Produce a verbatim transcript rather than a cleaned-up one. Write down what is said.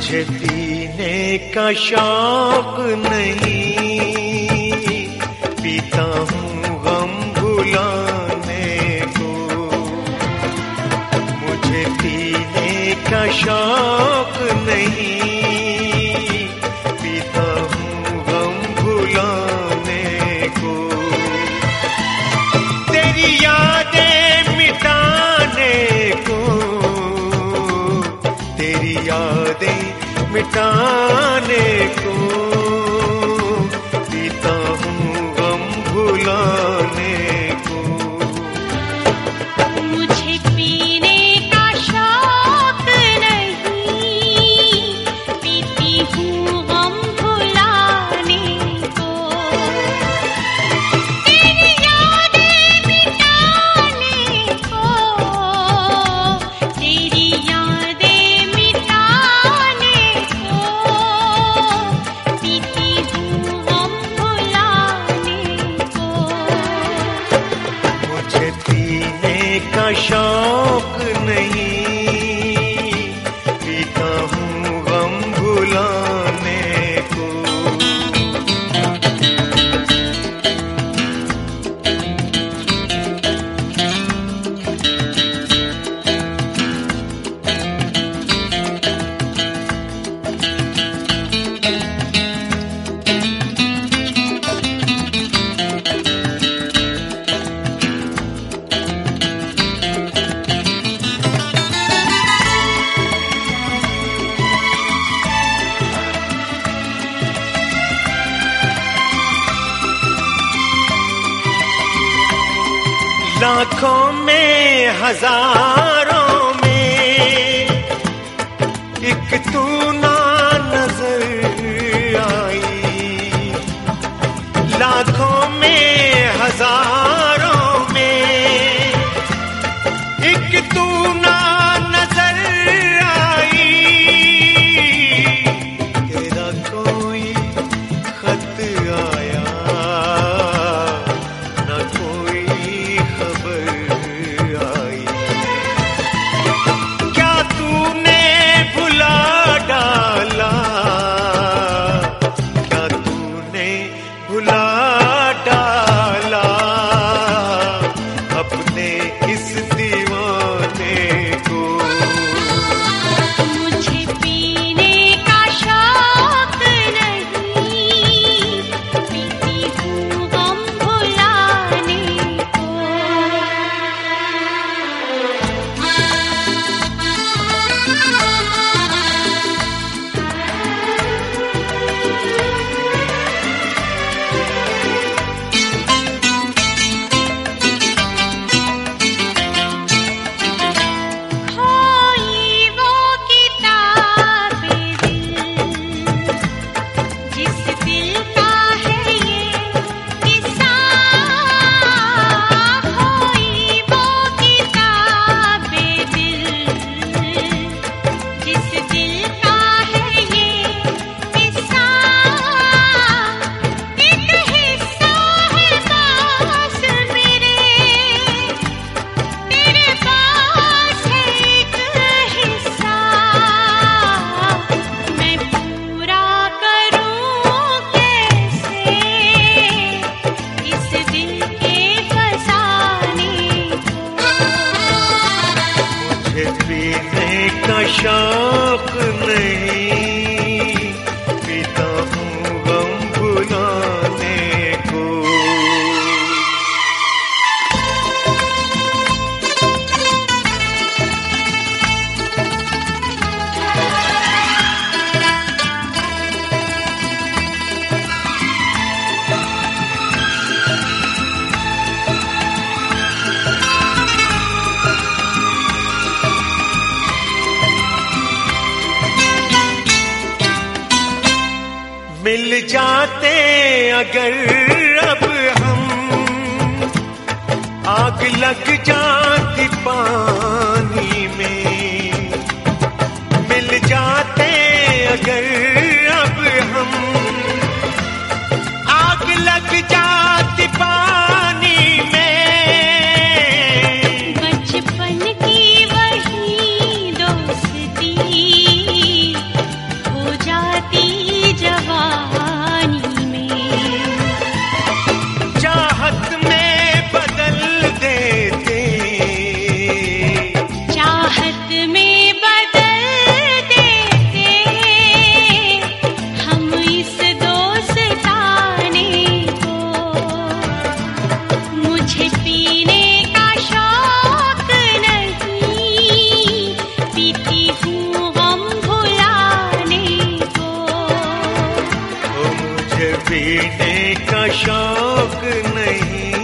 मुझे पीने का शौक नहीं, पीता हूँ गम भुलाने को। मुझे पीने का शौक नहीं, पीता हूँ गम भुलाने को। तेरी यादें मिटाने को, तेरी यादें मिटाने को, पीता हूँ गम भुलाने को। मुझे पीने का शौक नहीं, पीती हूँ गम भुलाने को। तेरी यादें मिटाने को, तेरी यादें मिटाने को, पीती हूँ गम भुलाने को। मुझे पीने का शौक नहीं, पीता हूँ गम भुलाने को। लाखों में हजारों में एक तू ना नजर आई। लाखों में हजारों में एक तू ना नजर आई। तेरा कोई खत आया न कोई खबर आई। क्या तूने भुला डाला, क्या तूने भुला डाला अपने इस दीवाने को। मुझे पीने का शौक नहीं, पीती हूँ गम भुलाने को। खोई वो किताबे दिल, जिस दिल का है ये किस्सा। खोई वो किताबे दिल, जिस दिल का है ये किस्सा। एक हिस्सा है पास मेरे, तेरे पास है एक हिस्सा। मैं पूरा करूं कैसे इस दिल के फसाने को। मुझे पीने का शौक नहीं, पीता हूँ गम भुलाने को। मिल जाते अगर अब हम, आग लग जाती पानी में। मिल जाते अगर अब हम, आग लग जाती पानी में। बचपन की वही दोस्ती पीने का शौक नहीं।